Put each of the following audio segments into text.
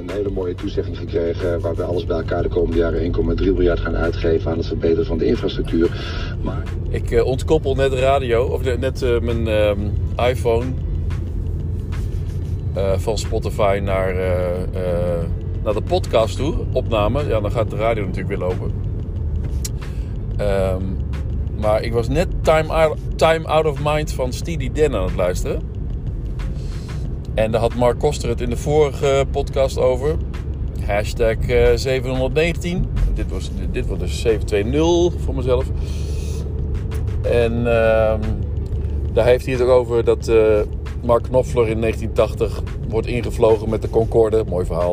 een hele mooie toezegging gekregen waar we alles bij elkaar de komende jaren 1,3 miljard gaan uitgeven aan het verbeteren van de infrastructuur. Maar ik ontkoppel net de radio, of net mijn iPhone van Spotify naar de podcast toe, opname. Ja, dan gaat de radio natuurlijk weer lopen. Maar ik was net Time Out of Mind van Steely Dan aan het luisteren. En daar had Mark Koster het in de vorige podcast over. Hashtag 719. Dit wordt dus 720 voor mezelf. En daar heeft hij het ook over dat Mark Knopfler in 1980 wordt ingevlogen met de Concorde. Mooi verhaal.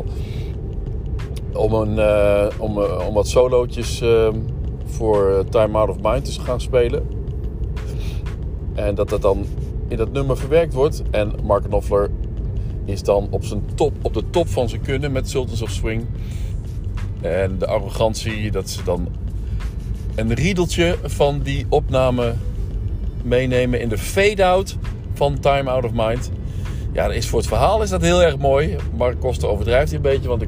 Om wat solootjes voor Time Out of Mind te gaan spelen. En dat dan in dat nummer verwerkt wordt. En Mark Knopfler is dan op de top van zijn kunnen met Sultans of Swing. En de arrogantie dat ze dan een riedeltje van die opname meenemen in de fade-out van Time Out of Mind. Ja, voor het verhaal is dat heel erg mooi. Mark Koster overdrijft hier een beetje, want ik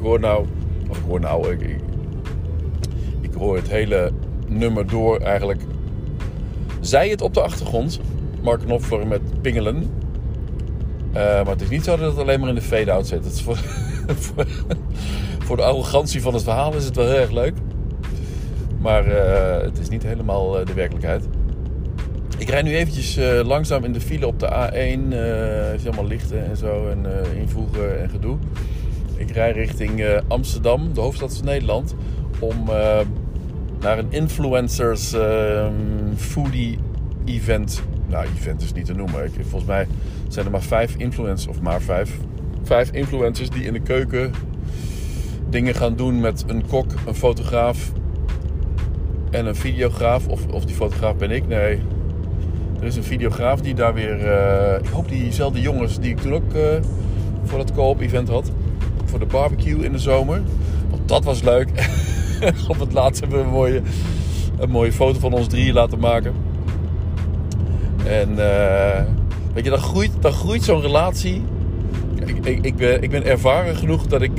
hoor het hele nummer door eigenlijk. Zij het op de achtergrond, Mark Knopfler met pingelen. Maar het is niet zo dat het alleen maar in de fade-out zit. Het is voor de arrogantie van het verhaal is het wel heel erg leuk. Maar het is niet helemaal de werkelijkheid. Ik rijd nu eventjes langzaam in de file op de A1. Is allemaal lichten en zo. En invoegen en gedoe. Ik rijd richting Amsterdam, de hoofdstad van Nederland. Om naar een influencers foodie event. Nou, event is niet te noemen. Volgens mij zijn er maar 5 influencers. Of maar 5 influencers die in de keuken dingen gaan doen met een kok, een fotograaf en een videograaf. Of die fotograaf ben ik? Nee. Er is een videograaf die daar weer... ik hoop diezelfde jongens die ik toen ook voor dat co-op event had. Voor de barbecue in de zomer. Want dat was leuk. Op het laatst hebben we een mooie foto van ons drieën laten maken. En weet je, dan groeit zo'n relatie. Ik ben ervaren genoeg dat ik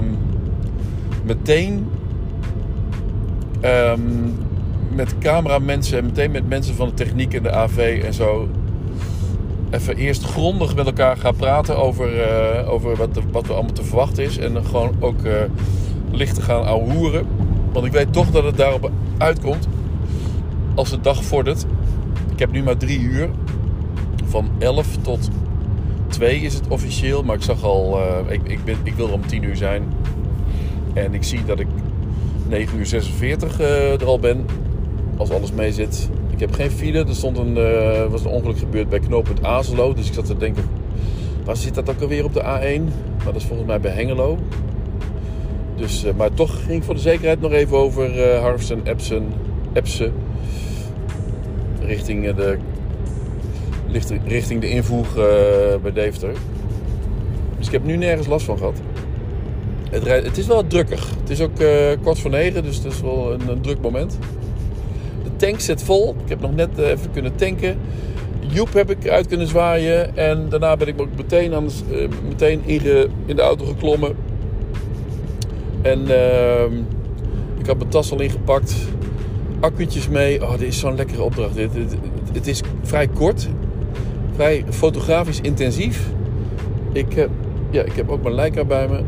meteen met cameramensen en meteen met mensen van de techniek en de AV en zo even eerst grondig met elkaar ga praten over wat er allemaal te verwachten is. En dan gewoon ook licht te gaan ouwehoeren. Want ik weet toch dat het daarop uitkomt als de dag vordert. Ik heb nu maar 3 uur. Van 11 tot 2 is het officieel. Maar ik zag al, ik wil er om 10 uur zijn. En ik zie dat ik 9 uur 46 er al ben. Als alles mee zit. Ik heb geen file. Er was een ongeluk gebeurd bij knooppunt Azelo. Dus ik zat te denken, waar zit dat ook alweer op de A1? Maar dat is volgens mij bij Hengelo. Dus, maar toch ging ik voor de zekerheid nog even over Harfsen, Epsen. Richting de invoeg bij Deventer. Dus ik heb nu nergens last van gehad. Het is wel drukkig. Het is ook 8:45, dus het is wel een druk moment. De tank zit vol. Ik heb nog net even kunnen tanken. Joep heb ik uit kunnen zwaaien. En daarna ben ik ook meteen in de auto geklommen. En ik had mijn tas al ingepakt. Accu'tjes mee. Oh, dit is zo'n lekkere opdracht. Het is vrij kort. Vrij fotografisch intensief. Ik heb ook mijn Leica bij me.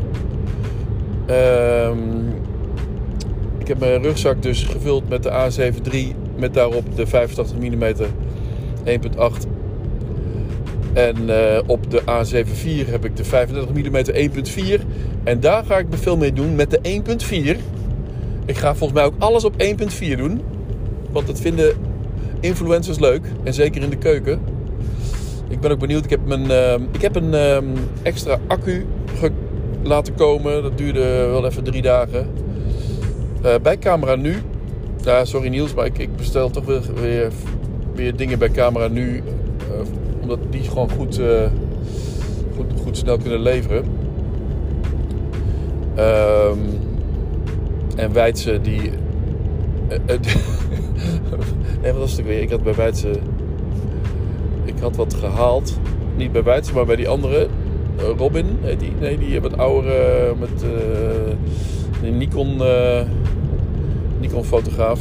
Ik heb mijn rugzak dus gevuld met de A7 III. Met daarop de 85 mm 1.8. En op de A7 IV heb ik de 35 mm 1.4. En daar ga ik me veel mee doen met de 1.4. Ik ga volgens mij ook alles op 1.4 doen. Want dat vinden influencers leuk. En zeker in de keuken. Ik ben ook benieuwd. Ik heb een extra accu laten komen. Dat duurde wel even 3 dagen. Bij Camera Nu. Ja, sorry Niels, maar ik bestel toch weer dingen bij Camera Nu. Omdat die gewoon goed snel kunnen leveren. En Weitse die... nee, wat was het ook weer? Ik had bij Weitse... Ik had wat gehaald. Niet bij Weitse, maar bij die andere. Robin heet die. Nee, die wat oudere met een Nikon fotograaf.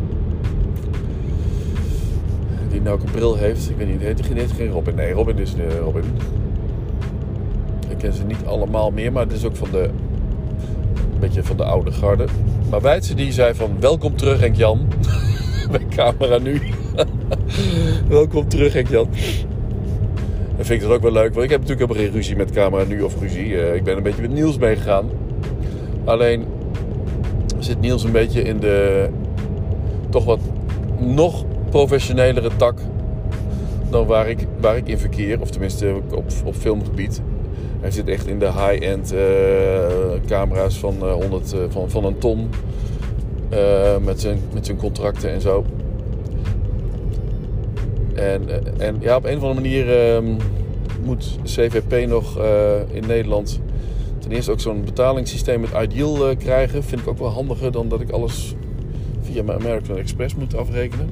Die nou ook een bril heeft. Ik weet niet, heet geen Robin. Nee, Robin is Robin. Ik ken ze niet allemaal meer, maar het is ook een beetje van de oude garde. Maar Weitse die zei van, welkom terug Henk-Jan. Bij Camera Nu. Welkom terug Henk-Jan. En vind ik dat ook wel leuk, want ik heb natuurlijk helemaal geen ruzie met Camera Nu of ruzie. Ik ben een beetje met Niels meegegaan. Alleen zit Niels een beetje in de toch wat nog professionelere tak dan waar ik in verkeer. Of tenminste op filmgebied. Hij zit echt in de high-end camera's van een ton. Met zijn contracten en zo. En ja, op een of andere manier moet CVP nog in Nederland ten eerste ook zo'n betalingssysteem met Ideal krijgen. Vind ik ook wel handiger dan dat ik alles via mijn American Express moet afrekenen.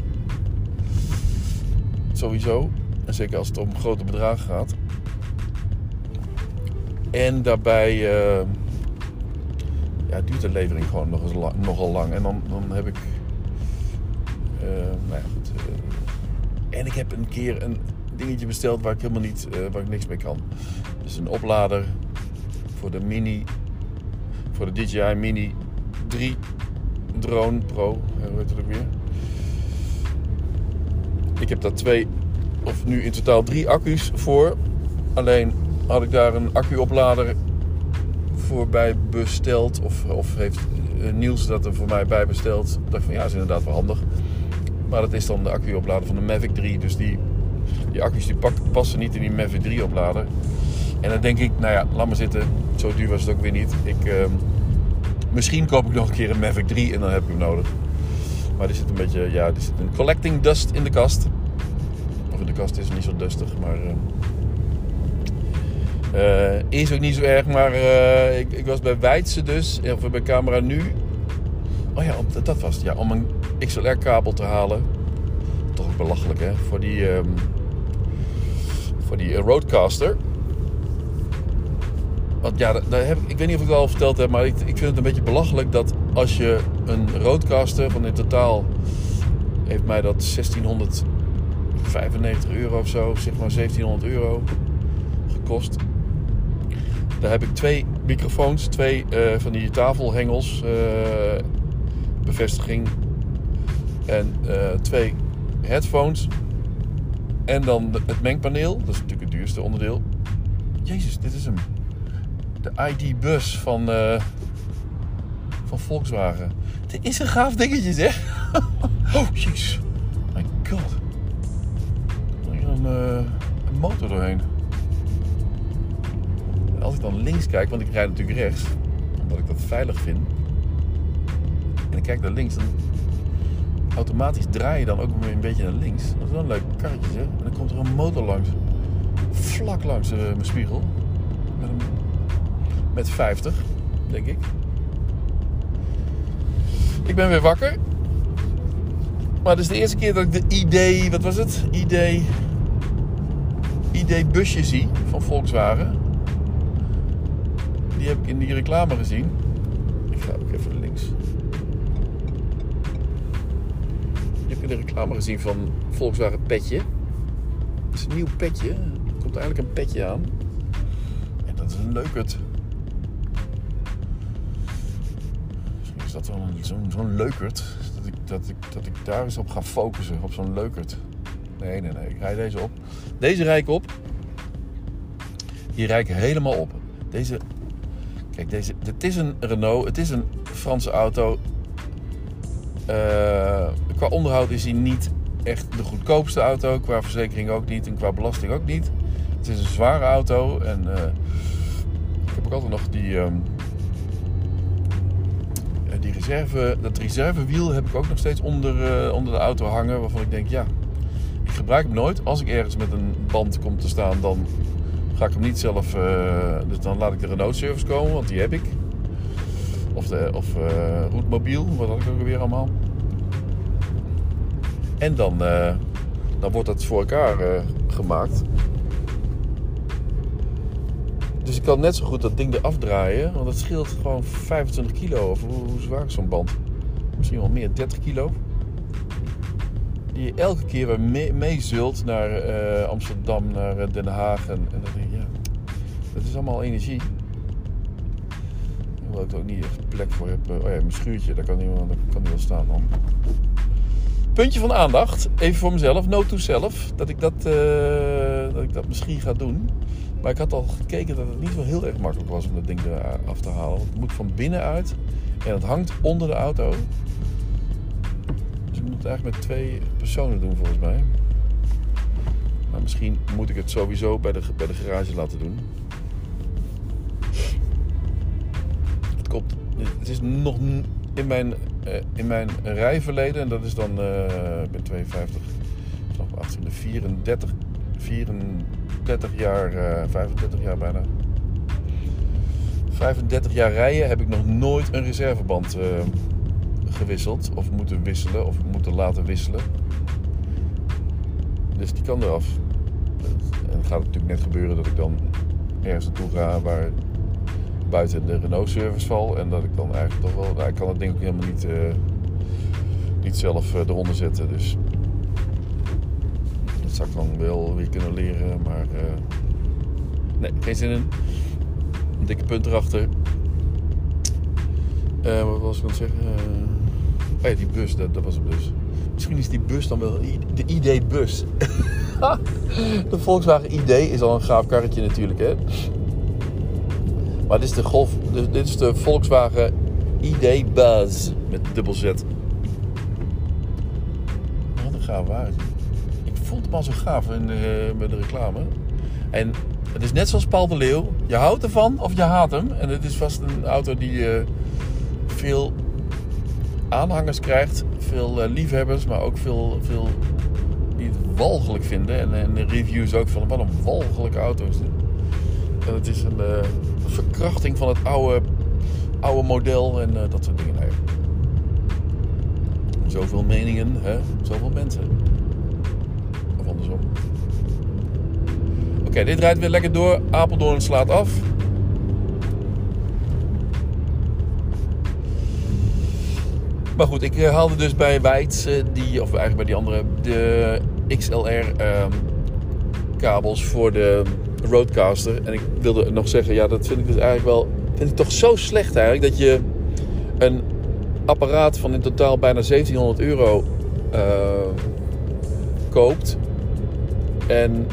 Sowieso. En zeker als het om grote bedragen gaat. En daarbij duurt de levering gewoon nogal lang. En dan heb ik... nou ja, goed. En ik heb een keer een dingetje besteld waar ik helemaal niet... waar ik niks mee kan. Dus een oplader voor de Mini... voor de DJI Mini 3 Drone Pro. Hoe heet het ook weer? Ik heb daar 2... of nu in totaal 3 accu's voor. Alleen had ik daar een accuoplader voor bij besteld. Of heeft Niels dat er voor mij bij besteld. Ik dacht van ja, dat is inderdaad wel handig. Maar dat is dan de accuoplader van de Mavic 3. Dus die accu's die passen niet in die Mavic 3 oplader. En dan denk ik, nou ja, laat maar zitten. Zo duur was het ook weer niet. Misschien koop ik nog een keer een Mavic 3 en dan heb ik hem nodig. Maar er zit een beetje, er zit een collecting dust in de kast. Of in de kast is het niet zo dustig, maar... is ook niet zo erg, maar ik was bij Weitse dus, of bij Camera Nu. Oh ja, dat was het. Ja, om een XLR-kabel te halen. Toch ook belachelijk, hè? Voor die Rodecaster. Want ja, ik weet niet of ik het al verteld heb, maar ik vind het een beetje belachelijk dat als je een Rodecaster van in totaal heeft mij dat 1695 euro of zo, zeg maar 1700 euro gekost. Daar heb ik 2 microfoons, 2 van die tafelhengels, bevestiging en 2 headphones en dan het mengpaneel. Dat is natuurlijk het duurste onderdeel. Jezus, dit is hem. De ID-bus van Volkswagen. Dit is een gaaf dingetje, zeg. Oh, jeez. My god. Er is een motor doorheen. Als ik dan links kijk, want ik rijd natuurlijk rechts, omdat ik dat veilig vind. En ik kijk naar links, dan automatisch draai je dan ook weer een beetje naar links. Dat is wel een leuk karretje, zeg. En dan komt er een motor langs. Vlak langs mijn spiegel. Met 50, denk ik. Ik ben weer wakker. Maar het is de eerste keer dat ik de ID... Wat was het? ID-busje zie van Volkswagen. Die heb ik in die reclame gezien. Ik ga ook even links. Die heb ik in de reclame gezien van Volkswagen Petje. Het is een nieuw petje. Er komt eigenlijk een petje aan. En dat is een leukert. Misschien is dat wel zo'n leukert. Dat ik daar eens op ga focussen. Op zo'n leukert. Nee. Ik rij deze op. Deze rij ik op. Die rij ik helemaal op. Kijk, het is een Renault. Het is een Franse auto. Qua onderhoud is hij niet echt de goedkoopste auto. Qua verzekering ook niet. En qua belasting ook niet. Het is een zware auto. En ik heb ook altijd nog dat reservewiel heb ik ook nog steeds onder de auto hangen. Waarvan ik denk, ja, ik gebruik hem nooit. Als ik ergens met een band kom te staan, dan ga ik hem niet zelf... dus dan laat ik de Renault service komen, want die heb ik. Of Roetmobiel, wat had ik ook weer allemaal. En dan wordt dat voor elkaar gemaakt. Dus ik kan net zo goed dat ding eraf draaien. Want het scheelt gewoon 25 kilo. Of hoe zwaar is zo'n band? Misschien wel meer, 30 kilo. Die je elke keer weer mee zult naar Amsterdam, naar Den Haag. En dan denk je, ja, dat is allemaal energie. Hoewel ik er ook niet echt plek voor heb. Oh ja, mijn schuurtje, daar kan niet wel staan dan. Puntje van aandacht, even voor mezelf, note to self, dat ik dat misschien ga doen. Maar ik had al gekeken dat het niet zo heel erg makkelijk was om dat ding eraf te halen. Het moet van binnenuit en het hangt onder de auto. Dus ik moet het eigenlijk met 2 personen doen volgens mij. Maar misschien moet ik het sowieso bij de garage laten doen. Het is nog in mijn rijverleden, en dat is dan, ik ben 52, vanaf mijn 18e, 34 jaar, 35 jaar bijna. 35 jaar rijden heb ik nog nooit een reserveband gewisseld, of moeten wisselen, of moeten laten wisselen. Dus die kan eraf. En het gaat natuurlijk net gebeuren dat ik dan ergens naartoe ga waar buiten de Renault service val. En dat ik dan eigenlijk toch wel... Nou, ik kan het denk ik helemaal niet zelf eronder zetten. Dus dat zou ik dan wel weer kunnen leren. Maar nee, geen zin in. Een dikke punt erachter. Wat was ik aan het zeggen? Oh ja, die bus, dat was een bus. Misschien is die bus dan wel de ID-bus. De Volkswagen ID is al een gaaf karretje natuurlijk, hè. Maar dit is de Volkswagen ID Buzz met dubbel Z. Wat een gaaf wagen. Ik vond hem al zo gaaf met de reclame. En het is net zoals Paul de Leeuw. Je houdt ervan of je haat hem. En het is vast een auto die veel aanhangers krijgt. Veel liefhebbers, maar ook veel die het walgelijk vinden. En de reviews ook van wat een walgelijke auto is dit. En het is een verkrachting van het oude model en dat soort dingen. Nee. Zoveel meningen, hè? Zoveel mensen. Of andersom. Oké, dit rijdt weer lekker door. Apeldoorn slaat af. Maar goed, ik haalde dus bij Weitz, of eigenlijk bij die andere, de XLR kabels voor de Roadcaster. En ik wilde nog zeggen, ja, dat vind ik dus eigenlijk wel... Vind ik toch zo slecht eigenlijk, dat je een apparaat van in totaal bijna €1700 koopt. En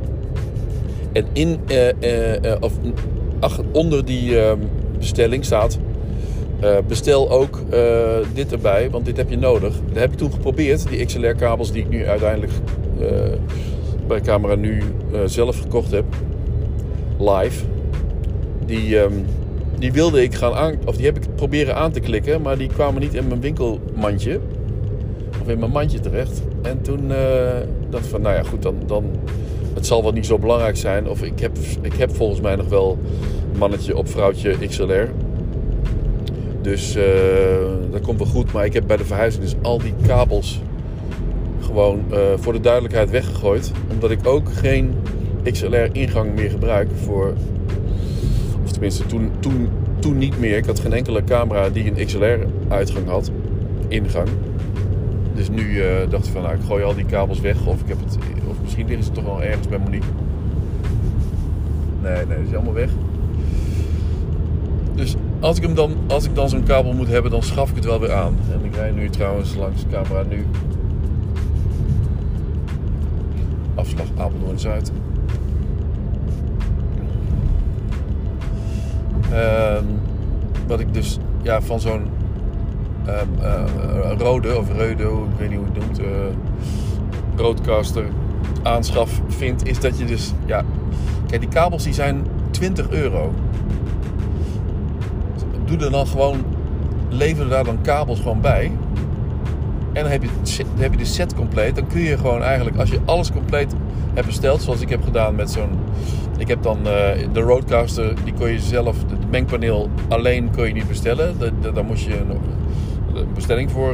onder die bestelling staat... bestel ook dit erbij, want dit heb je nodig. Dat heb ik toen geprobeerd, die XLR-kabels die ik nu uiteindelijk bij Camera Nu zelf gekocht heb. Live. Die wilde ik die heb ik proberen aan te klikken, maar die kwamen niet in mijn winkelmandje. Of in mijn mandje terecht. En toen dacht ik van, nou ja, goed, dan het zal wel niet zo belangrijk zijn. Of ik heb volgens mij nog wel mannetje op vrouwtje XLR. Dus dat komt wel goed. Maar ik heb bij de verhuizing dus al die kabels gewoon voor de duidelijkheid weggegooid. Omdat ik ook geen XLR-ingang meer gebruik voor... Of tenminste, toen niet meer. Ik had geen enkele camera die een XLR-uitgang had. Ingang. Dus nu dacht ik van, nou, ik gooi al die kabels weg. Of misschien liggen ze toch wel ergens bij Monique. Nee, dat is allemaal weg. Dus als ik dan zo'n kabel moet hebben, dan schaf ik het wel weer aan. En ik rij nu trouwens langs Camera Nu. Afslag Apeldoorn-Zuid. Wat ik dus van zo'n rode of Reudo, ik weet niet hoe je het noemt, Roadcaster aanschaf vind, is dat je dus, kijk, die kabels die zijn €20. Doe er dan gewoon, lever daar dan kabels gewoon bij. En dan heb je de set compleet. Dan kun je gewoon eigenlijk, als je alles compleet hebt besteld, zoals ik heb gedaan met zo'n... Ik heb dan de Roadcaster, die kon je zelf, het mengpaneel alleen kon je niet bestellen. Daar moest je een bestelling voor,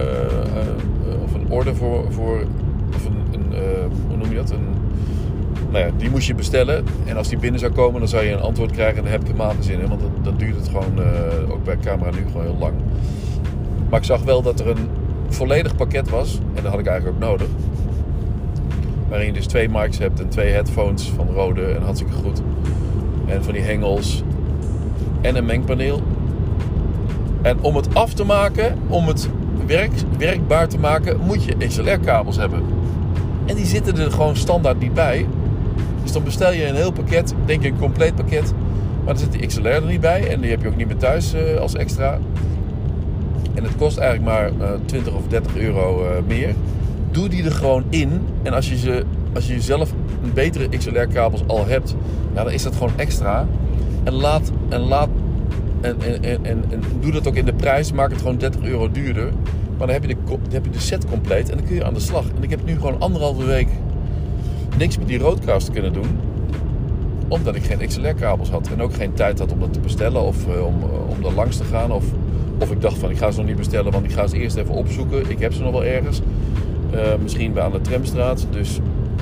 of een order voor of hoe noem je dat? Nou ja, die moest je bestellen. En als die binnen zou komen, dan zou je een antwoord krijgen. En daar heb ik helemaal geen zin in. Want dan duurt het gewoon, ook bij Camera Nu, gewoon heel lang. Maar ik zag wel dat er een volledig pakket was. En dat had ik eigenlijk ook nodig. Waarin je dus 2 mics hebt en 2 headphones van Rode. En hartstikke goed. En van die hengels. En een mengpaneel. En om het af te maken, om het werkbaar te maken, moet je XLR-kabels hebben. En die zitten er gewoon standaard niet bij. Dus dan bestel je een heel pakket, denk je een compleet pakket. Maar dan zit die XLR er niet bij. En die heb je ook niet meer thuis als extra. En het kost eigenlijk maar 20 of 30 euro meer. Doe die er gewoon in. En als je zelf een betere XLR-kabels al hebt, ja, dan is dat gewoon extra. En doe dat ook in de prijs. Maak het gewoon 30 euro duurder. Maar dan heb je de set compleet. En dan kun je aan de slag. En ik heb nu gewoon 1,5 week niks met die Rodecaster kunnen doen. Omdat ik geen XLR-kabels had. En ook geen tijd had om dat te bestellen. Of om daar langs te gaan. Of ik dacht van, ik ga ze nog niet bestellen. Want ik ga ze eerst even opzoeken. Ik heb ze nog wel ergens. Misschien bij aan de Tramstraat. Dus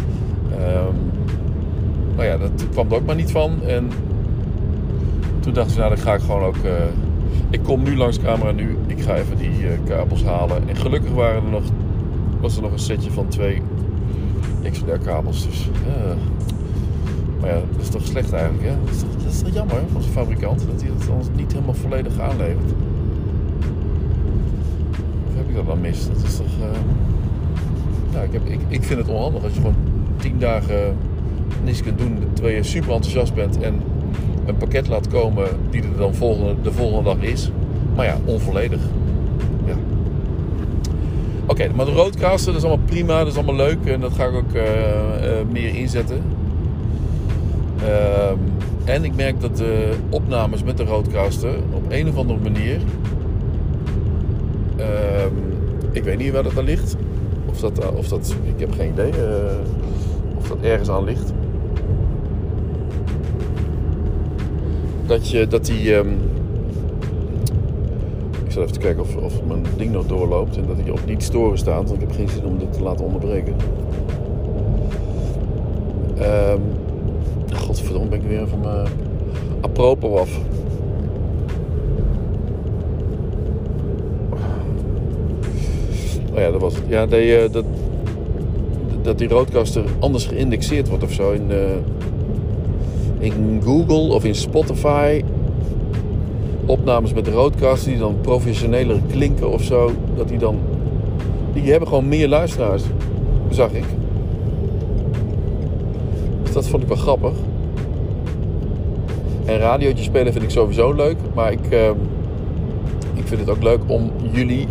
nou ja, dat kwam er ook maar niet van. En toen dacht ik, nou, dan ga ik gewoon ook... ik kom nu langs Camera Nu. Ik ga even die kabels halen. En gelukkig was er nog een setje van 2 XLR-kabels. Dus, maar ja, dat is toch slecht eigenlijk, hè? Dat is toch jammer van zijn fabrikant dat hij dat dan niet helemaal volledig aanlevert. Of heb ik dat dan mis? Dat is toch... ik vind het onhandig als je gewoon 10 dagen niets kunt doen terwijl je super enthousiast bent en een pakket laat komen die er dan de volgende dag is. Maar ja, onvolledig. Ja. Oké, maar de Rodecaster, dat is allemaal prima, dat is allemaal leuk en dat ga ik ook meer inzetten. En ik merk dat de opnames met de Rodecaster op een of andere manier, ik weet niet waar dat aan ligt. Of dat ik heb geen idee of dat ergens aan ligt. Ik zal even kijken of mijn ding nog doorloopt en dat hij op niet storen staat, want ik heb geen zin om dit te laten onderbreken. Godverdomme, ben ik weer van mijn apropos af. Oh ja, dat was het. Ja, dat die Rodecaster anders geïndexeerd wordt of zo in Google of in Spotify. Opnames met de Rodecaster die dan professioneler klinken of zo. Die hebben gewoon meer luisteraars, zag ik. Dus dat vond ik wel grappig. En radiootjes spelen vind ik sowieso leuk. Maar ik vind het ook leuk om jullie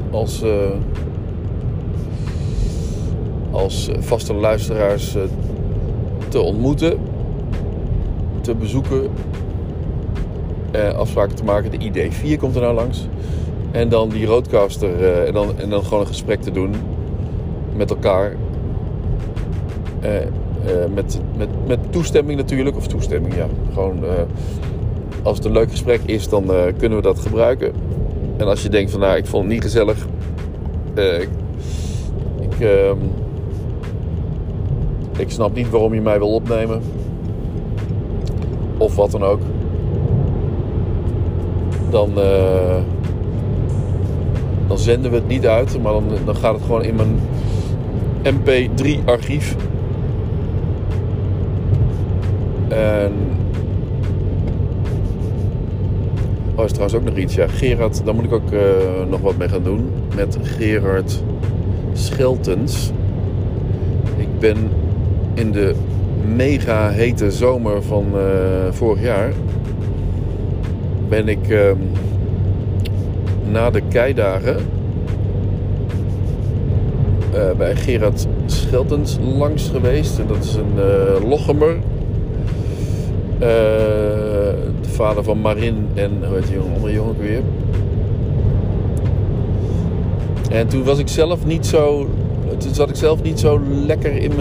als vaste luisteraars te ontmoeten, te bezoeken, afspraken te maken. De ID4 komt er nou langs. En dan die Rodecaster en dan gewoon een gesprek te doen met elkaar. Met toestemming natuurlijk. Of toestemming, ja. Gewoon als het een leuk gesprek is, dan kunnen we dat gebruiken. En als je denkt van, nou, ik vond het niet gezellig. Ik snap niet waarom je mij wil opnemen. Of wat dan ook. Dan zenden we het niet uit. Maar dan gaat het gewoon in mijn MP3 archief. En... Oh, is trouwens ook nog iets. Ja, Gerard, daar moet ik ook nog wat mee gaan doen. Met Gerard Scheltens. Ik ben in de mega hete zomer van vorig jaar ben ik na de keidagen bij Gerard Scheltens langs geweest. En dat is een Lochemer. De vader van Marin en hoe heet die andere jongen weer. En toen was ik zelf niet zo... Toen zat ik zelf niet zo lekker in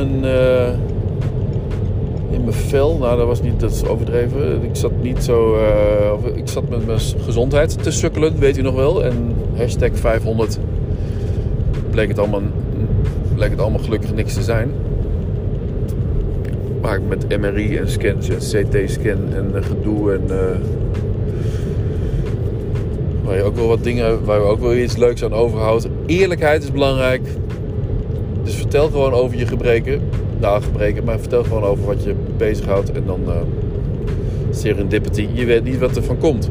mijn vel. Nou, dat is overdreven. Ik zat niet zo... ik zat met mijn gezondheid te sukkelen, weet u nog wel. En #500 bleek het allemaal gelukkig niks te zijn. maken met MRI en scans en CT-scan en gedoe. En waar je ook wel wat dingen, waar je ook wel iets leuks aan overhoudt. Eerlijkheid is belangrijk. Dus vertel gewoon over je gebreken. Nou, gebreken, maar vertel gewoon over wat je bezighoudt. En dan serendipity. Je weet niet wat er van komt.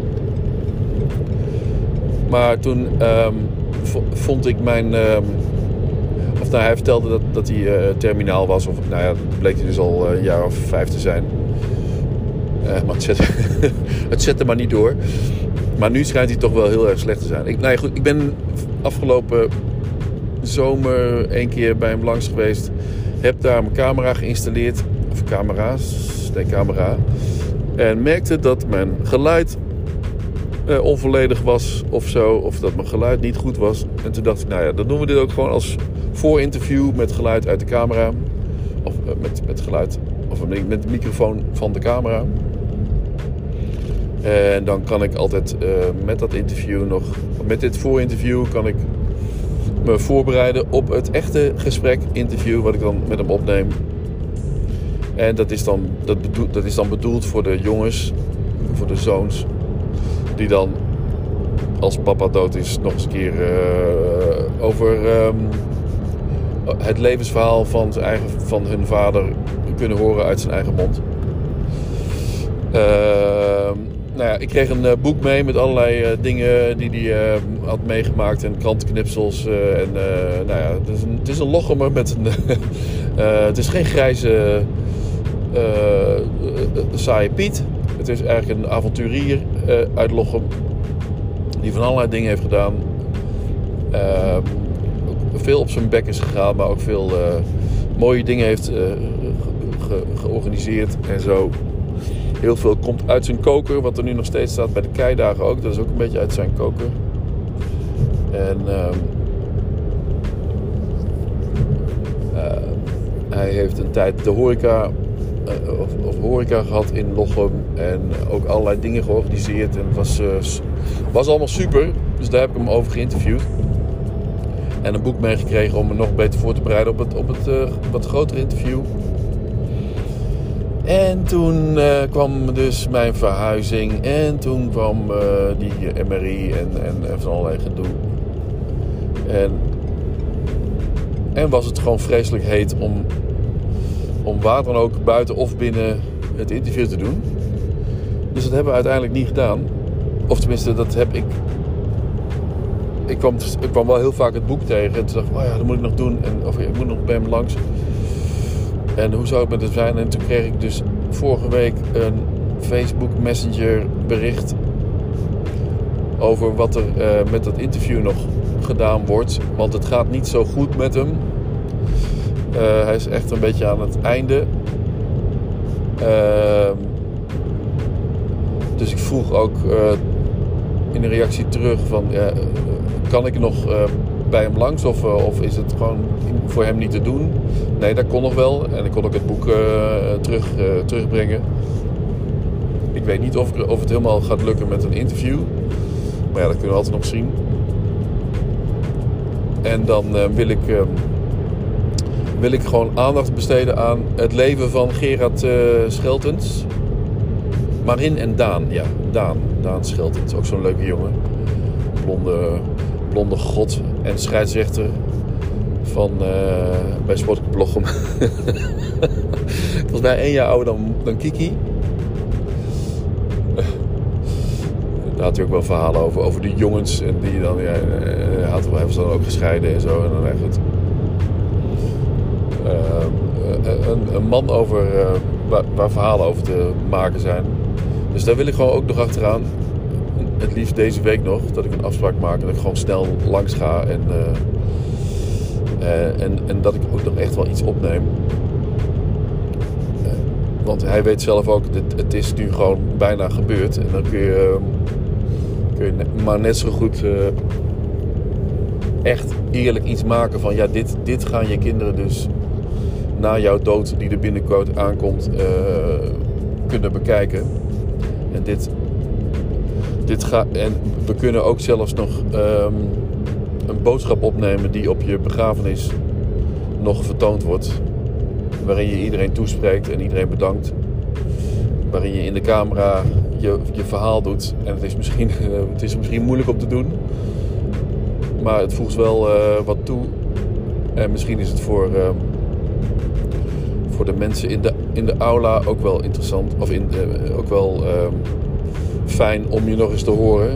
Maar toen vond ik mijn... hij vertelde dat hij terminaal was. Of nou ja, dat bleek hij dus al een jaar of 5 te zijn. Maar het zette maar niet door. Maar nu schijnt hij toch wel heel erg slecht te zijn. Ik ben afgelopen zomer 1 keer bij hem langs geweest. Heb daar mijn camera geïnstalleerd. Of camera. En merkte dat mijn geluid onvolledig was of zo. Of dat mijn geluid niet goed was. En toen dacht ik, nou ja, dan doen we dit ook gewoon als voorinterview met geluid uit de camera. Of met geluid. Of met de microfoon van de camera. En dan kan ik altijd met dat interview nog... Met dit voorinterview kan ik me voorbereiden op het echte interview wat ik dan met hem opneem. En dat is dan bedoeld voor de jongens, voor de zoons, die dan als papa dood is nog eens een keer over het levensverhaal van hun vader kunnen horen uit zijn eigen mond. Nou ja, ik kreeg een boek mee met allerlei dingen die hij had meegemaakt en krantenknipsels. Nou ja, het is een Lochemer met een... het is geen grijze saaie Piet. Het is eigenlijk een avonturier uit Lochem die van allerlei dingen heeft gedaan. Veel op zijn bek is gegaan, maar ook veel mooie dingen heeft georganiseerd en zo. Heel veel komt uit zijn koker, wat er nu nog steeds staat bij de keidagen ook. Dat is ook een beetje uit zijn koker. En hij heeft een tijd de horeca, horeca gehad in Lochem. En ook allerlei dingen georganiseerd. En het was allemaal super. Dus daar heb ik hem over geïnterviewd. En een boek meegekregen om me nog beter voor te bereiden op het wat grotere interview. En toen kwam dus mijn verhuizing. En toen kwam die MRI en van allerlei gedoe. En was het gewoon vreselijk heet om waar dan ook buiten of binnen het interview te doen. Dus dat hebben we uiteindelijk niet gedaan. Of tenminste, dat heb ik... Ik kwam wel heel vaak het boek tegen. En toen dacht ik, oh ja, dat moet ik nog doen. Of ik moet nog bij hem langs. En hoe zou het met hem zijn? En toen kreeg ik dus vorige week een Facebook Messenger bericht over wat er met dat interview nog gedaan wordt. Want het gaat niet zo goed met hem. Hij is echt een beetje aan het einde. Dus ik vroeg ook in een reactie terug van... kan ik nog bij hem langs of is het gewoon voor hem niet te doen? Nee, dat kon nog wel. En ik kon ook het boek terugbrengen. Ik weet niet of het helemaal gaat lukken met een interview. Maar ja, dat kunnen we altijd nog zien. En dan wil ik gewoon aandacht besteden aan het leven van Gerard Scheltens. Marin en Daan, ja. Daan Scheltens, ook zo'n leuke jongen. Blonde god en scheidsrechter van bij Sportclub Lochem. Volgens mij 1 jaar ouder dan Kiki. Daar had hij ook wel verhalen over de jongens. En die dan, ja, hij was dan ook gescheiden en zo. En dan echt een man over waar verhalen over te maken zijn. Dus daar wil ik gewoon ook nog achteraan. Het liefst deze week nog, dat ik een afspraak maak en dat ik gewoon snel langs ga en dat ik ook nog echt wel iets opneem. Want hij weet zelf ook, het is nu gewoon bijna gebeurd. En dan kun je maar net zo goed echt eerlijk iets maken van... Ja, dit gaan je kinderen dus na jouw dood, die er binnenkort aankomt, kunnen bekijken. En en we kunnen ook zelfs nog een boodschap opnemen die op je begrafenis nog vertoond wordt. waarin je iedereen toespreekt en iedereen bedankt. Waarin je in de camera je verhaal doet. En het is misschien moeilijk om te doen. Maar het voegt wel wat toe. En misschien is het voor de mensen in de aula ook wel interessant. Of ook wel fijn om je nog eens te horen.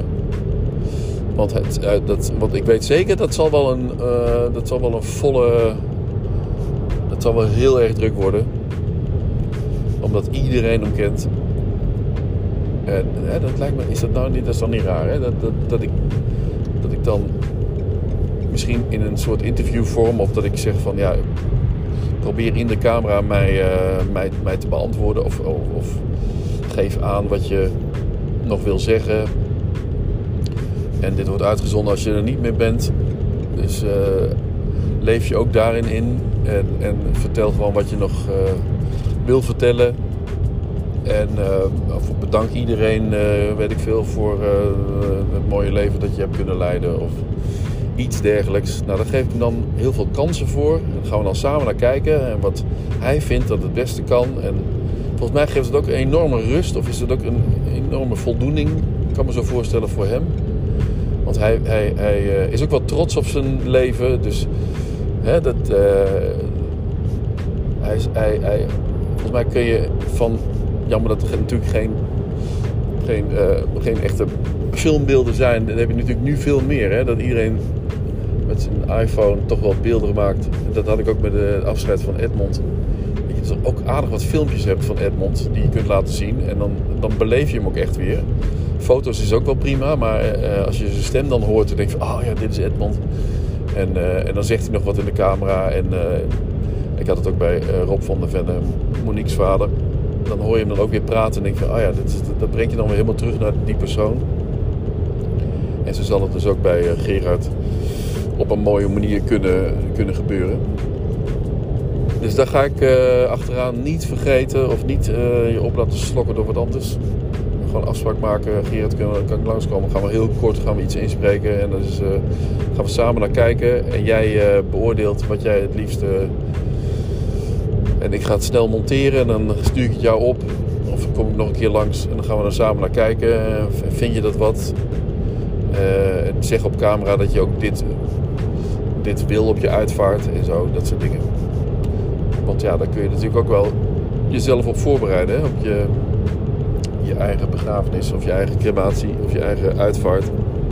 Want ik weet zeker, dat zal wel een volle... Dat zal wel heel erg druk worden. Omdat iedereen hem kent. En dat lijkt me... Dat is dan niet raar, hè? Dat ik dan... Misschien in een soort interviewvorm... Of dat ik zeg van... Ja, probeer in de camera mij te beantwoorden. Of geef aan wat je nog wil zeggen. En dit wordt uitgezonden als je er niet meer bent. Dus leef je ook daarin in. En vertel gewoon wat je nog wil vertellen. En bedank iedereen, weet ik veel, voor het mooie leven dat je hebt kunnen leiden. Of iets dergelijks. Nou, daar geef ik hem dan heel veel kansen voor. Daar gaan we dan samen naar kijken. En wat hij vindt dat het beste kan. En volgens mij geeft het ook een enorme rust. Of is het ook een enorme voldoening. Ik kan me zo voorstellen voor hem. Want hij is ook wel trots op zijn leven. Dus volgens mij kun je van... Jammer dat er natuurlijk geen echte filmbeelden zijn. Dat heb je natuurlijk nu veel meer. Hè? Dat iedereen met zijn iPhone toch wel beelden maakt. Dat had ik ook met het afscheid van Edmond. Dat je dus ook aardig wat filmpjes hebt van Edmond. Die je kunt laten zien. En dan beleef je hem ook echt weer. Foto's is ook wel prima. Maar als je zijn stem dan hoort. Dan denk je van, oh ja, dit is Edmond. En dan zegt hij nog wat in de camera. En ik had het ook bij Rob van der Venne, Monique's vader. Dan hoor je hem dan ook weer praten en denk je van, oh ja, dat brengt je dan weer helemaal terug naar die persoon. En zo zal het dus ook bij Gerard op een mooie manier kunnen gebeuren. Dus daar ga ik achteraan niet vergeten of niet je op laten slokken door wat anders. Gewoon afspraak maken. Gerard, kan ik langskomen? Gaan we heel kort iets inspreken en dan gaan we samen naar kijken. En jij beoordeelt wat jij het liefst... En ik ga het snel monteren en dan stuur ik het jou op. Of kom ik nog een keer langs en dan gaan we er samen naar kijken. Vind je dat wat? Zeg op camera dat je ook dit wil op je uitvaart en zo. Dat soort dingen. Want ja, daar kun je natuurlijk ook wel jezelf op voorbereiden. Hè? Op je eigen begrafenis of je eigen crematie of je eigen uitvaart.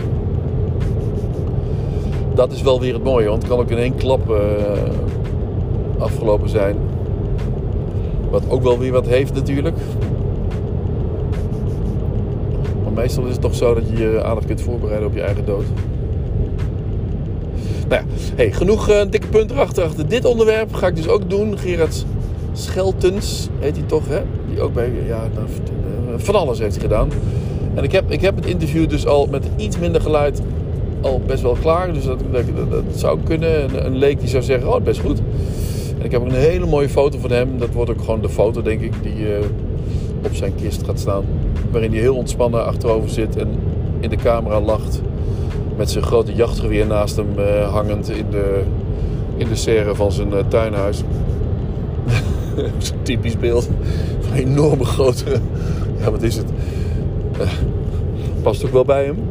Dat is wel weer het mooie. Want het kan ook in één klap afgelopen zijn. Wat ook wel weer wat heeft natuurlijk. Maar meestal is het toch zo dat je je aardig kunt voorbereiden op je eigen dood. Nou ja, genoeg dikke punten achter dit onderwerp. Ga ik dus ook doen. Gerard Scheltens heet hij toch, hè? Die ook bij, van alles heeft hij gedaan. En ik heb het interview dus al met iets minder geluid al best wel klaar. Dus dat zou kunnen. Een leek die zou zeggen, oh, best goed. En ik heb ook een hele mooie foto van hem. Dat wordt ook gewoon de foto, denk ik, die op zijn kist gaat staan. Waarin hij heel ontspannen achterover zit en in de camera lacht. Met zijn grote jachtgeweer naast hem hangend in de serre van zijn tuinhuis. Zo'n typisch beeld. Van een enorme grote... Ja, wat is het? Past ook wel bij hem.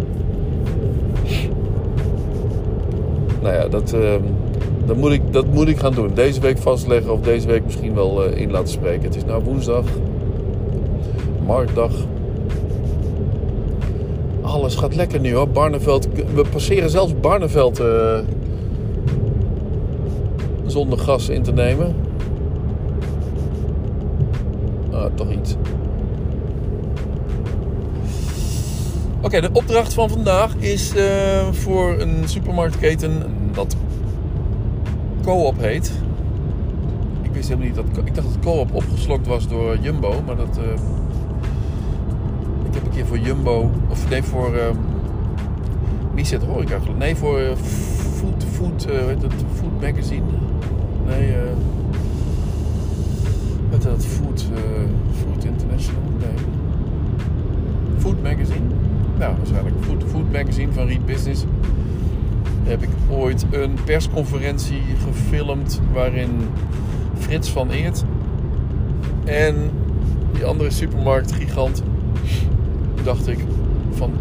Nou ja, dat moet ik gaan doen. Deze week vastleggen of deze week misschien wel in laten spreken. Het is nou woensdag. Marktdag. Alles gaat lekker nu hoor. Barneveld. We passeren zelfs Barneveld zonder gas in te nemen. Toch iets. Oké, de opdracht van vandaag is voor een supermarktketen dat Co-op heet. Ik wist helemaal niet ik dacht dat Co-op opgeslokt was door Jumbo, maar dat... ik heb een keer voor Jumbo, of nee, voor Misset Horeca, nee, voor Food Magazine. Nee, wat is dat? Food International? Nee. Food Magazine? Nou, waarschijnlijk Food Magazine van Read Business. Heb ik ooit een persconferentie gefilmd waarin Frits van Eert. En die andere supermarktgigant, dacht ik, van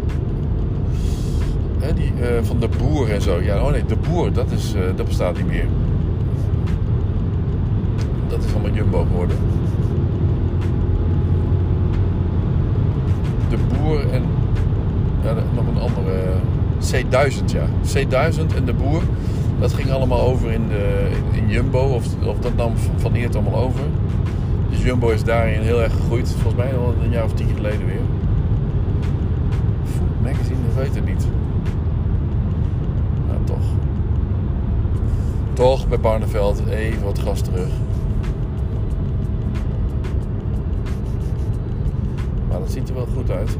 de Boer en zo. Ja, oh nee, de Boer, dat bestaat niet meer. Dat is allemaal Jumbo geworden. De Boer en nog een andere, C1000, ja. C1000 en de Boer, dat ging allemaal over in Jumbo, of dat nam Van Eert allemaal over. Dus Jumbo is daarin heel erg gegroeid. Volgens mij al een jaar of 10 geleden weer. Food Magazine, ik weet het niet. Nou, toch. Toch bij Barneveld even wat gas terug. Maar dat ziet er wel goed uit.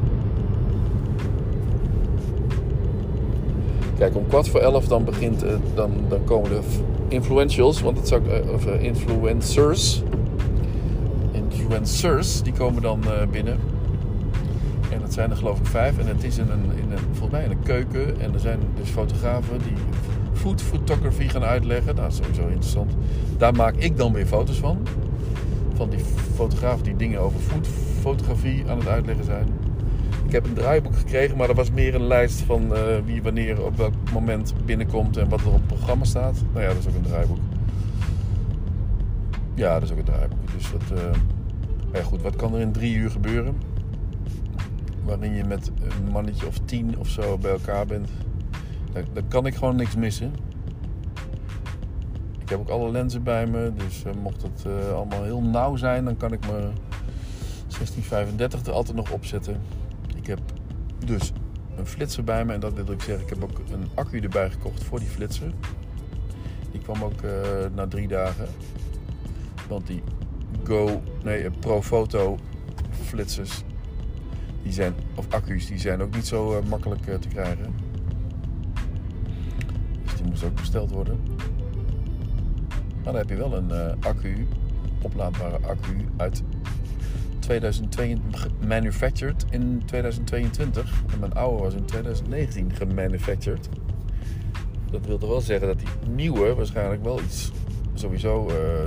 Kijk, om 11:15 dan begint, dan komen de influentials, want het zou influencers, die komen dan binnen. En dat zijn er geloof ik 5. En het is volgens mij in een keuken. En er zijn dus fotografen die food photography gaan uitleggen. Nou, dat is sowieso interessant. Daar maak ik dan weer foto's van. Van die fotografen die dingen over foodfotografie aan het uitleggen zijn. Ik heb een draaiboek gekregen, maar dat was meer een lijst van wie wanneer op welk moment binnenkomt en wat er op het programma staat. Nou ja, dat is ook een draaiboek. Ja, dat is ook een draaiboek. Dus dat, ja goed, wat kan er in 3 uur gebeuren? Waarin je met een mannetje of 10 of zo bij elkaar bent. Dan kan ik gewoon niks missen. Ik heb ook alle lenzen bij me, dus mocht het allemaal heel nauw zijn, dan kan ik mijn 1635 er altijd nog opzetten. Ik heb dus een flitser bij me en dat wil ik zeggen, ik heb ook een accu erbij gekocht voor die flitser. Die kwam ook na 3 dagen. Want die Profoto flitsers, of accu's, die zijn ook niet zo makkelijk te krijgen. Dus die moest ook besteld worden. Maar dan heb je wel een oplaadbare accu uit 2022, manufactured in 2022. En mijn oude was in 2019 gemanufactured. Dat wil toch wel zeggen dat die nieuwe waarschijnlijk wel iets, sowieso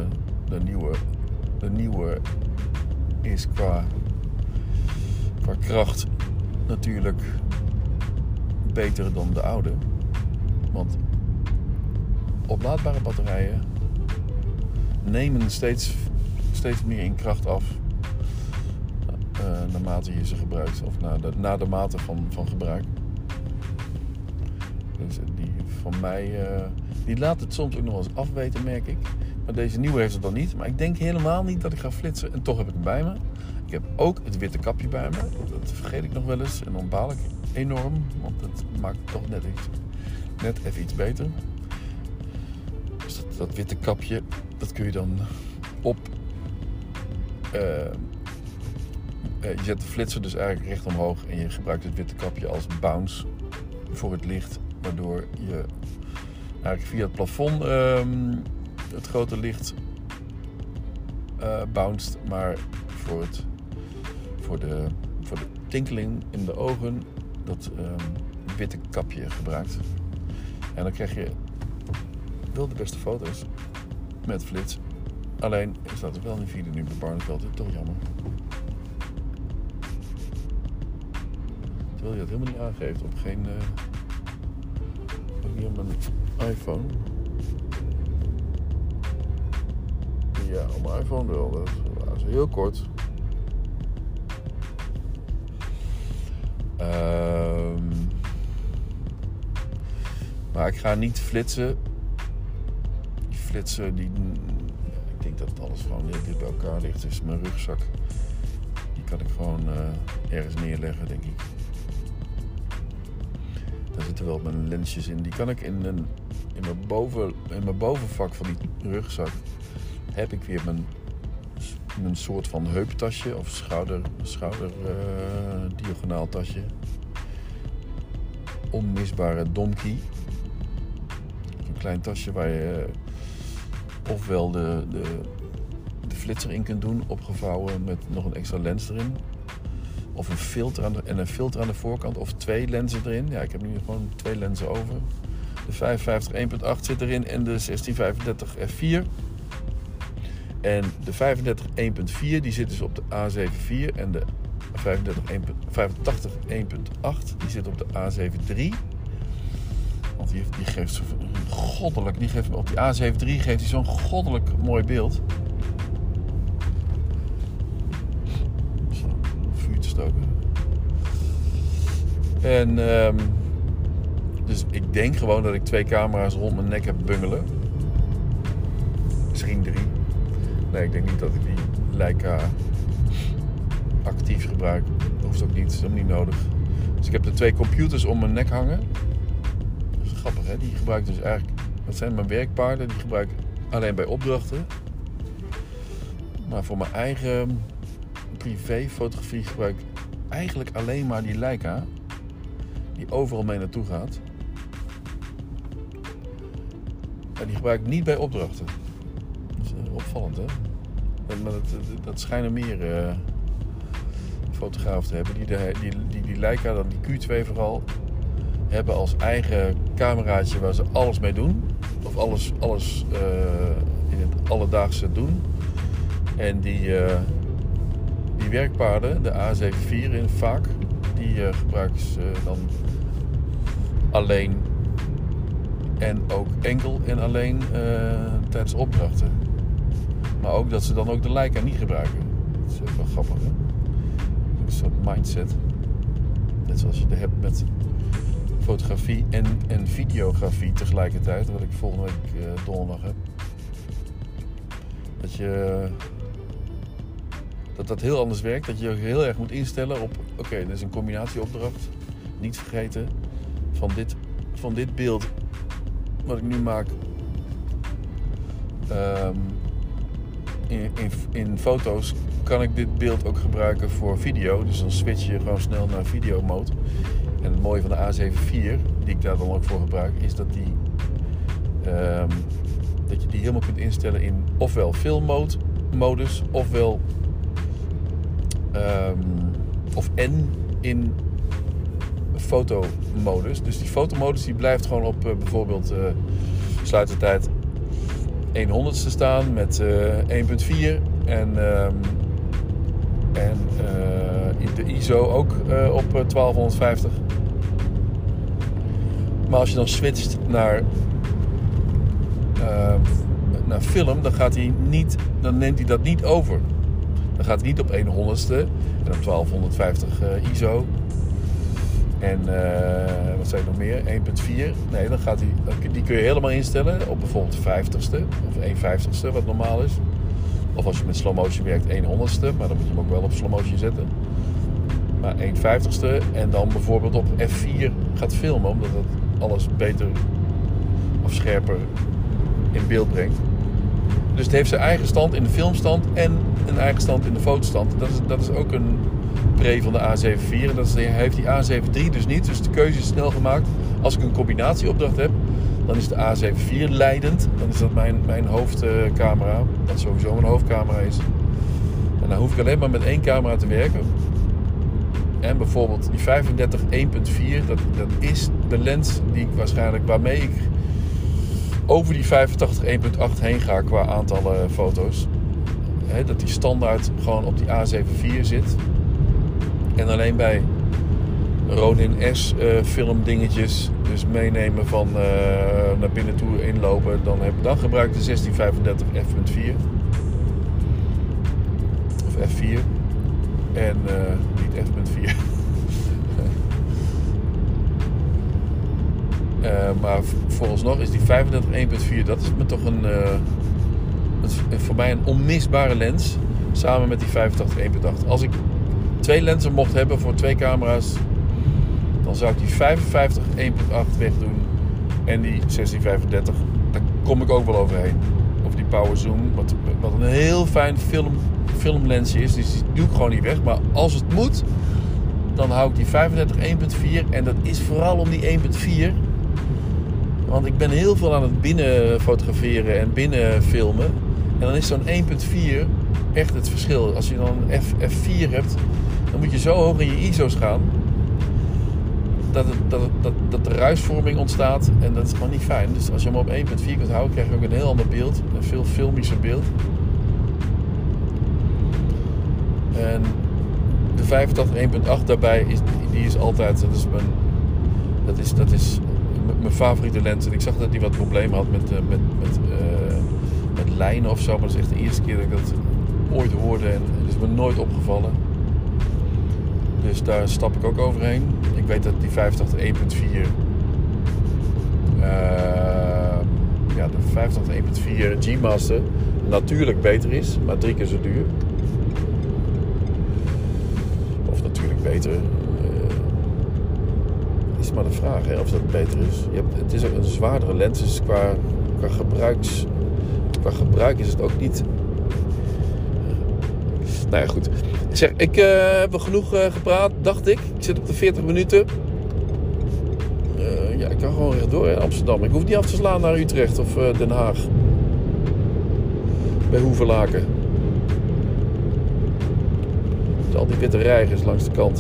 de nieuwe is qua kracht natuurlijk beter dan de oude. Want oplaadbare batterijen nemen steeds meer in kracht af naarmate je ze gebruikt, of na de mate van gebruik. Dus die van mij, die laat het soms ook nog wel eens afweten, merk ik. Maar deze nieuwe heeft het dan niet. Maar ik denk helemaal niet dat ik ga flitsen. En toch heb ik hem bij me. Ik heb ook het witte kapje bij me. Dat vergeet ik nog wel eens. En dan baal ik enorm. Want het maakt het toch net even iets beter. Dus dat witte kapje, dat kun je dan op. Je zet de flitser dus eigenlijk recht omhoog. En je gebruikt het witte kapje als bounce voor het licht. Waardoor je eigenlijk via het plafond het grote licht bounced, maar voor de tinkeling in de ogen dat witte kapje gebruikt. En dan krijg je wel de beste foto's met flits. Alleen staat er wel een video nu bij Barneveld, dat is toch jammer. Terwijl je het helemaal niet aangeeft op geen hier op mijn iPhone. Ja, op mijn iPhone wel. Dat is heel kort. Maar ik ga niet flitsen. Die flitsen, ik denk dat het alles gewoon dit bij elkaar ligt. Dus mijn rugzak, die kan ik gewoon ergens neerleggen, denk ik. Daar zitten wel mijn lensjes in. Die kan ik in mijn bovenvak van die rugzak heb ik weer mijn soort van heuptasje of schouder diagonaaltasje. Onmisbare domkie. Een klein tasje waar je ofwel de flitser in kunt doen, opgevouwen met nog een extra lens erin. Of een filter aan de voorkant. Of 2 lenzen erin. Ja, ik heb nu gewoon 2 lenzen over. De 55 1.8 zit erin en de 1635 f4. En de 35.1.4 die zit dus op de A7 en de 85 1.8 die zit op de A7 III. Want die geeft zo goddelijk, op die A7 III geeft hij zo'n goddelijk mooi beeld. Zo, vuur te stoken. En dus ik denk gewoon dat ik 2 camera's rond mijn nek heb bungelen. Misschien 3. Nee, ik denk niet dat ik die Leica actief gebruik. Dat hoeft ook niet, dat is helemaal niet nodig. Dus ik heb de 2 computers om mijn nek hangen. Dat is grappig, hè? Die gebruik ik dus eigenlijk... Dat zijn mijn werkpaarden. Die gebruik ik alleen bij opdrachten. Maar voor mijn eigen privéfotografie gebruik ik eigenlijk alleen maar die Leica. Die overal mee naartoe gaat. En die gebruik ik niet bij opdrachten. Dat is opvallend, hè? Maar dat schijnen meer fotografen te hebben. Die Leica, dan die Q2 vooral, hebben als eigen cameraatje waar ze alles mee doen. Of alles in het alledaagse doen. En die werkpaarden, de A7 IV vaak, die gebruiken ze dan alleen en ook enkel en alleen tijdens opdrachten. Maar ook dat ze dan ook de Leica niet gebruiken. Dat is ook wel grappig, hè? Een soort mindset. Net zoals je het hebt met fotografie en videografie tegelijkertijd. Wat ik volgende week donderdag heb. Dat heel anders werkt. Dat je je heel erg moet instellen op... Oké, dit is een combinatieopdracht. Niet vergeten van dit beeld wat ik nu maak... In foto's kan ik dit beeld ook gebruiken voor video. Dus dan switch je gewoon snel naar video mode. En het mooie van de A7 IV, die ik daar dan ook voor gebruik, is dat je die helemaal kunt instellen in ofwel filmmodus, ofwel in fotomodus. Dus die fotomodus die blijft gewoon op bijvoorbeeld sluitertijd 1/100ste staan met 1.4 en de ISO ook op 1250. Maar als je dan switcht naar film, dan neemt hij dat niet over. Dan gaat hij niet op 1/100ste en op 1250 ISO. En wat zei ik nog meer? 1.4. Nee, dan gaat die kun je helemaal instellen op bijvoorbeeld 50ste of 1/50ste, wat normaal is. Of als je met slow motion werkt 1/100ste, maar dan moet je hem ook wel op slow motion zetten. Maar 1/50ste en dan bijvoorbeeld op F4 gaat filmen, omdat dat alles beter of scherper in beeld brengt. Dus het heeft zijn eigen stand in de filmstand en een eigen stand in de fotostand. Dat is ook een pre van de A7 IV. En dat heeft die A7 III dus niet. Dus de keuze is snel gemaakt. Als ik een combinatieopdracht heb, dan is de A7 IV leidend. Dan is dat mijn hoofdcamera. Dat sowieso mijn hoofdcamera is. En dan hoef ik alleen maar met 1 camera te werken. En bijvoorbeeld die 35 1.4, dat is de lens waarmee ik over die 85 1.8 heen ga qua aantallen foto's. Dat die standaard gewoon op die A7 IV zit. En alleen bij Ronin S filmdingetjes, dus meenemen van naar binnen toe inlopen, dan gebruik ik de 1635 f.4 of f4 en niet f.4. Maar vooralsnog is die 35 1.4, dat is me toch voor mij een onmisbare lens, samen met die 85 1.8. Als ik 2 lenzen mocht hebben voor 2 camera's, dan zou ik die 55 1.8 wegdoen en die 1635, daar kom ik ook wel overheen. Of die Power Zoom, wat een heel fijn filmlensje is, dus die doe ik gewoon niet weg. Maar als het moet, dan hou ik die 35 1.4 en dat is vooral om die 1.4. Want ik ben heel veel aan het binnen fotograferen en binnen filmen. En dan is zo'n 1.4 echt het verschil. Als je dan een F4 hebt, dan moet je zo hoog in je ISO's gaan dat de ruisvorming ontstaat. En dat is gewoon niet fijn. Dus als je hem op 1.4 kunt houden, krijg je ook een heel ander beeld. Een veel filmischer beeld. En de 85 1.8 daarbij, die is altijd... Dat is mijn favoriete lens. En ik zag dat die wat problemen had met lijnen of zo. Maar dat is echt de eerste keer dat ik dat ooit hoorde. En het is me nooit opgevallen. Dus daar stap ik ook overheen. Ik weet dat die 85 1.4... de 85 1.4 G-Master natuurlijk beter is. Maar 3 keer zo duur. Of natuurlijk beter... is maar de vraag, hè, of dat beter is. Het is ook een zwaardere lens, dus qua gebruik is het ook niet... Nou ja, goed. Zeg, ik heb genoeg gepraat, dacht ik. Ik zit op de 40 minuten. Ik kan gewoon rechtdoor in Amsterdam. Ik hoef niet af te slaan naar Utrecht of Den Haag. Bij Hoevelaken. Met al die witte reigers langs de kant.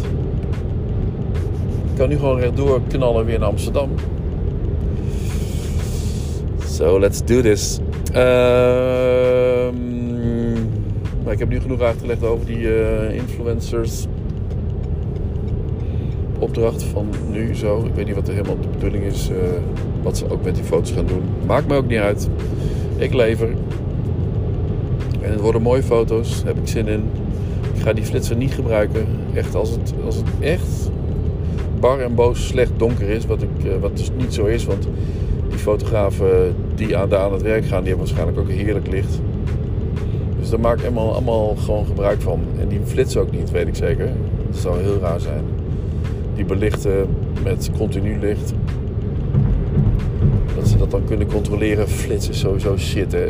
Ik kan nu gewoon rechtdoor knallen weer naar Amsterdam. So, let's do this. Maar ik heb nu genoeg uitgelegd over die influencers. Opdracht van nu zo. Ik weet niet wat er helemaal de bedoeling is. Wat ze ook met die foto's gaan doen. Maakt me ook niet uit. Ik lever. En het worden mooie foto's. Daar heb ik zin in. Ik ga die flitser niet gebruiken. Echt als het echt... bar en boos slecht donker is, wat dus niet zo is, want die fotografen die daar aan het werk gaan, die hebben waarschijnlijk ook heerlijk licht. Dus daar maak ik allemaal gewoon gebruik van. En die flitsen ook niet, weet ik zeker. Dat zou heel raar zijn. Die belichten met continu licht. Dat ze dat dan kunnen controleren. Flitsen is sowieso shit, hè.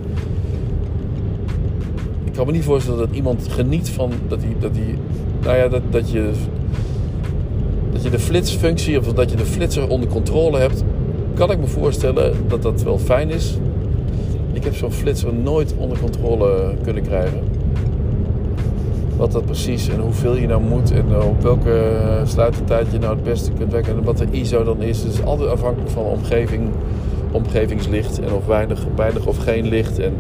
Ik kan me niet voorstellen dat iemand geniet van dat je de flitsfunctie of dat je de flitser onder controle hebt, kan ik me voorstellen dat dat wel fijn is. Ik heb zo'n flitser nooit onder controle kunnen krijgen. Wat dat precies en hoeveel je nou moet en op welke sluitertijd je nou het beste kunt werken en wat de ISO dan is. Het is altijd afhankelijk van de omgevingslicht en of weinig of geen licht. En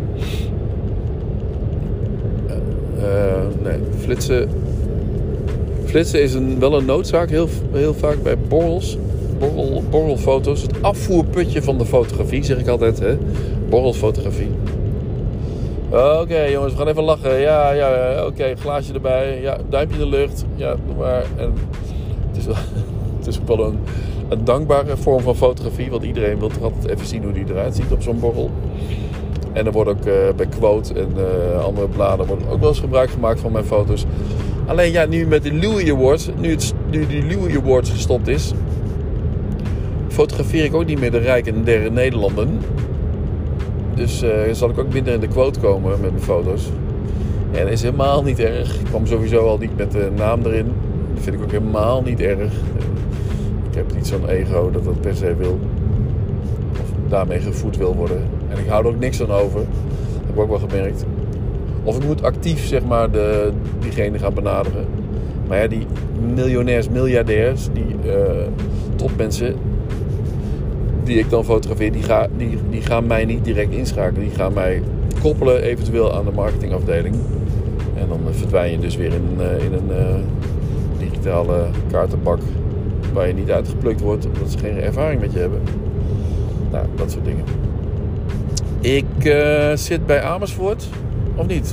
flitsen is wel een noodzaak, heel vaak bij borrelfoto's. Het afvoerputje van de fotografie, zeg ik altijd, hè? Borrelfotografie. Oké, jongens, we gaan even lachen. Ja, oké, glaasje erbij. Ja, duimpje in de lucht. Ja, doe maar. En het is wel een dankbare vorm van fotografie, want iedereen wil toch altijd even zien hoe die eruit ziet op zo'n borrel. En er wordt ook bij Quote en andere bladen wordt ook wel eens gebruik gemaakt van mijn foto's. Alleen ja, nu met de Louis Awards, nu die Louis Awards gestopt is, fotografeer ik ook niet meer de rijke en der Nederlanden. Dus zal ik ook minder in de Quote komen met mijn foto's. En dat is helemaal niet erg. Ik kwam sowieso al niet met de naam erin. Dat vind ik ook helemaal niet erg. Ik heb niet zo'n ego dat dat per se wil. Of daarmee gevoed wil worden. En ik hou er ook niks aan over. Dat heb ik ook wel gemerkt. Of ik moet actief, zeg maar, diegene gaan benaderen. Maar ja, die miljonairs, miljardairs, die topmensen die ik dan fotografeer, die gaan mij niet direct inschakelen. Die gaan mij koppelen eventueel aan de marketingafdeling. En dan verdwijn je dus weer in een digitale kaartenbak waar je niet uitgeplukt wordt omdat ze geen ervaring met je hebben. Nou, dat soort dingen. Ik zit bij Amersfoort, of niet?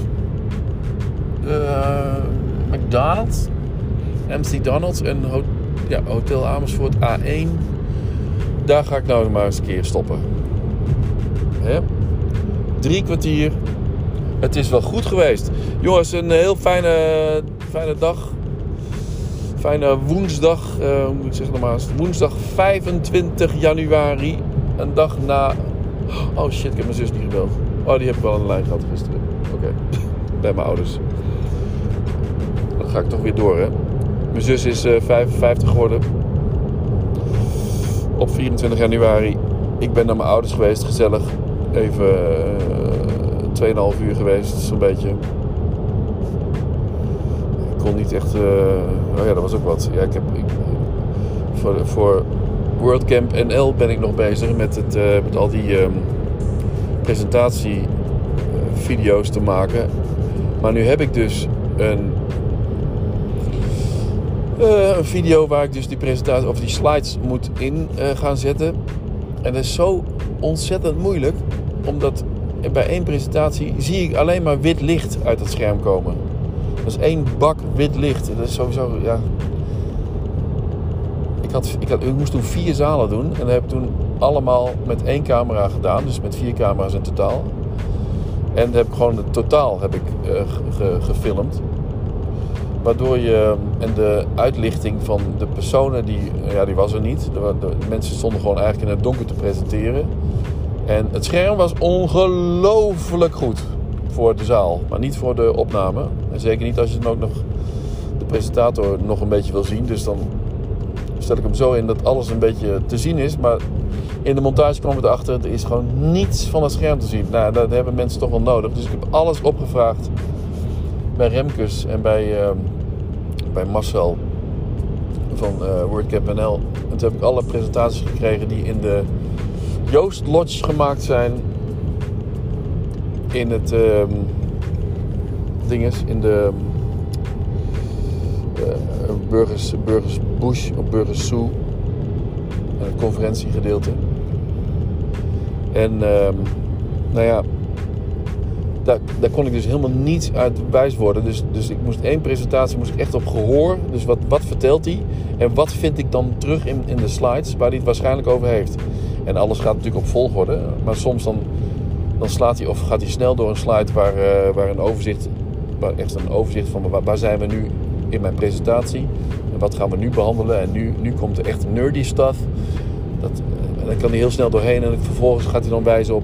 McDonald's, MC Donald's en Hotel Amersfoort A1. Daar ga ik nou maar eens een keer stoppen. 3 kwartier. Het is wel goed geweest. Jongens, een heel fijne dag. Fijne woensdag. Hoe moet ik zeggen normaal? Woensdag 25 januari. Een dag na... Oh shit, ik heb mijn zus niet gebeld. Oh, die heb ik wel aan de lijn gehad gisteren. Oké. Bij mijn ouders. Dan ga ik toch weer door, hè. Mijn zus is 55 geworden. Op 24 januari. Ik ben naar mijn ouders geweest, gezellig. Even 2,5 uur geweest, zo'n beetje. Ik kon niet echt... Oh ja, dat was ook wat. Ja, voor WordCamp NL ben ik nog bezig met al die presentatievideo's te maken. Maar nu heb ik dus een Een video waar ik dus die presentatie of die slides moet in gaan zetten. En dat is zo ontzettend moeilijk. Omdat bij één presentatie zie ik alleen maar wit licht uit het scherm komen. Dat is één bak wit licht. Dat is sowieso, ja... Ik moest toen 4 zalen doen. En dat heb ik toen allemaal met 1 camera gedaan. Dus met 4 camera's in totaal. En heb ik gewoon het totaal gefilmd. Waardoor je... En de uitlichting van de personen, die was er niet. De mensen stonden gewoon eigenlijk in het donker te presenteren. En het scherm was ongelooflijk goed voor de zaal. Maar niet voor de opname. En zeker niet als je dan ook nog de presentator nog een beetje wil zien. Dus dan stel ik hem zo in dat alles een beetje te zien is. Maar in de montage kwam het erachter. Er is gewoon niets van het scherm te zien. Nou, dat hebben mensen toch wel nodig. Dus ik heb alles opgevraagd bij Remkes en bij Marcel van WordCamp NL. En toen heb ik alle presentaties gekregen die in de Joost Lodge gemaakt zijn. In het in de Burgers Bush of Burgers Zoo. Het conferentiegedeelte. En nou ja, daar kon ik dus helemaal niets uit wijs worden. Dus ik moest 1 presentatie echt op gehoor. Dus wat vertelt hij? En wat vind ik dan terug in de slides waar hij het waarschijnlijk over heeft? En alles gaat natuurlijk op volgorde. Maar soms dan slaat hij of gaat hij snel door een slide waar een overzicht... Echt een overzicht van waar zijn we nu in mijn presentatie. En wat gaan we nu behandelen. En nu komt er echt nerdy stuff. Dan kan hij heel snel doorheen. En vervolgens gaat hij dan wijzen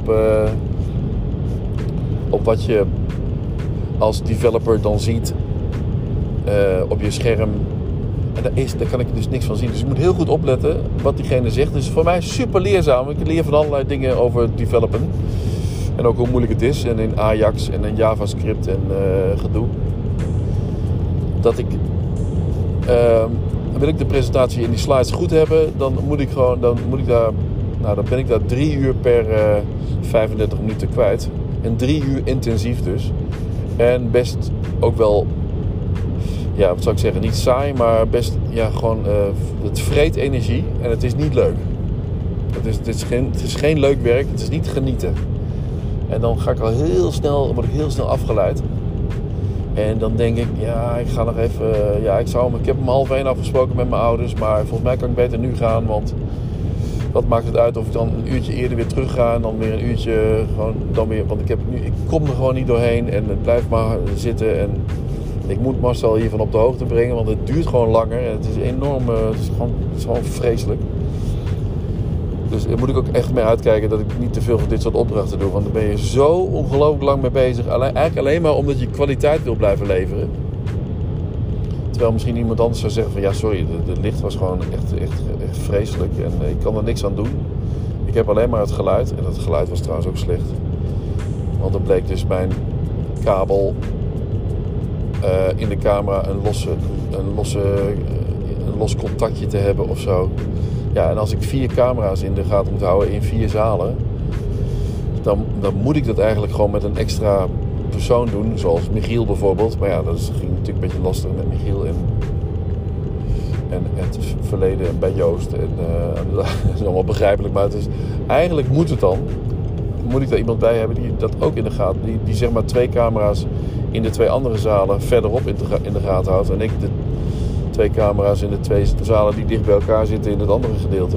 op wat je als developer dan ziet op je scherm. En daar kan ik dus niks van zien. Dus ik moet heel goed opletten wat diegene zegt. Dus voor mij super leerzaam. Ik leer van allerlei dingen over developen. En ook hoe moeilijk het is. En in Ajax en in JavaScript en gedoe. Wil ik de presentatie in die slides goed hebben, dan ben ik daar 3 uur per 35 minuten kwijt. En 3 uur intensief dus. En best ook wel, ja, wat zou ik zeggen, niet saai, maar best, ja, gewoon, het vreet energie en het is niet leuk. Het is geen leuk werk, het is niet genieten. En dan word ik heel snel afgeleid. En dan denk ik, ja, ik ga nog even... ik heb om 12:30 afgesproken met mijn ouders. Maar volgens mij kan ik beter nu gaan. Want wat maakt het uit of ik dan een uurtje eerder weer terug ga. En dan weer een uurtje gewoon... Want ik kom er gewoon niet doorheen. En het blijft maar zitten. En ik moet Marcel hiervan op de hoogte brengen. Want het duurt gewoon langer. En het is enorm... Het is gewoon vreselijk. Dus daar moet ik ook echt mee uitkijken dat ik niet te veel van dit soort opdrachten doe. Want dan ben je zo ongelooflijk lang mee bezig. Eigenlijk alleen maar omdat je kwaliteit wil blijven leveren. Terwijl misschien iemand anders zou zeggen van... Ja, sorry, het licht was gewoon echt vreselijk. En ik kan er niks aan doen. Ik heb alleen maar het geluid. En dat geluid was trouwens ook slecht. Want er bleek dus mijn kabel in de camera een los contactje te hebben of zo. Ja, en als ik 4 camera's in de gaten moet houden in 4 zalen... Dan moet ik dat eigenlijk gewoon met een extra persoon doen. Zoals Michiel bijvoorbeeld. Maar ja, dat ging natuurlijk een beetje lastig met Michiel en het verleden bij Joost. En dat is allemaal begrijpelijk. Maar eigenlijk moet ik daar iemand bij hebben die dat ook in de gaten... Die zeg maar 2 camera's in de 2 andere zalen verderop in de gaten houdt. En ik de 2 camera's in de 2 zalen die dicht bij elkaar zitten in het andere gedeelte.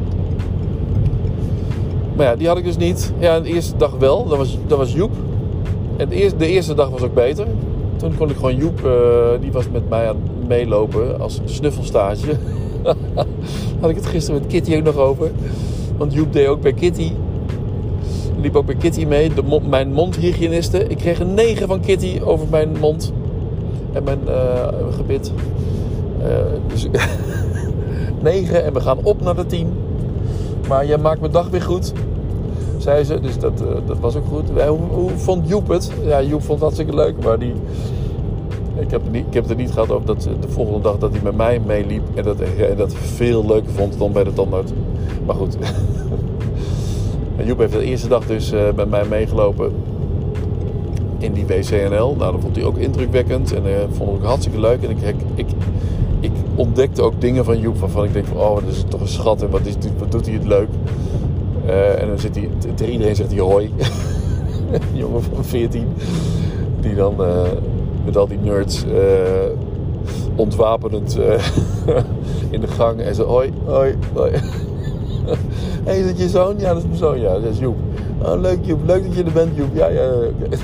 Maar ja, die had ik dus niet. Ja, de eerste dag wel. Dat was Joep. En de eerste dag was ook beter. Toen kon ik gewoon Joep... die was met mij aan het meelopen als snuffelstage. Had ik het gisteren met Kitty ook nog over. Want Joep deed ook bij Kitty. Liep ook bij Kitty mee. Mijn mondhygiëniste. Ik kreeg een 9 van Kitty over mijn mond. En mijn gebit. Dus 9 en we gaan op naar de 10. Maar jij maakt mijn dag weer goed, zei ze. Dus dat was ook goed. Hoe vond Joep het? Ja, Joep vond het hartstikke leuk. Maar ik heb het er niet gehad over dat de volgende dag dat hij met mij meeliep. En dat veel leuker vond dan bij de tandarts. Maar goed. Joep heeft de eerste dag dus met mij meegelopen in die WCNL. Nou, dat vond hij ook indrukwekkend. En vond ik hartstikke leuk. En ontdekte ook dingen van Joep waarvan ik denk van, oh, dat is toch een schat en wat doet hij het leuk. En dan zit hij, tegen iedereen zegt hij hoi. Een jongen van 14 die dan met al die nerds ontwapenend in de gang en zo hoi, hoi, hoi. Hey, is dat je zoon? Ja, dat is mijn zoon, ja, dat is Joep. Oh, leuk Joep, leuk dat je er bent Joep. Ja, okay.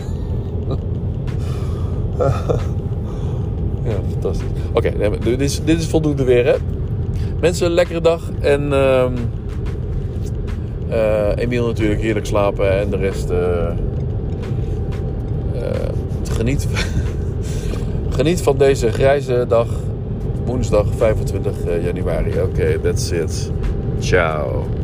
Ja, fantastisch. Oké, dit is voldoende weer, hè. Mensen, een lekkere dag. En Emiel natuurlijk, heerlijk slapen. En de rest geniet van deze grijze dag. Woensdag 25 januari. Oké, that's it. Ciao.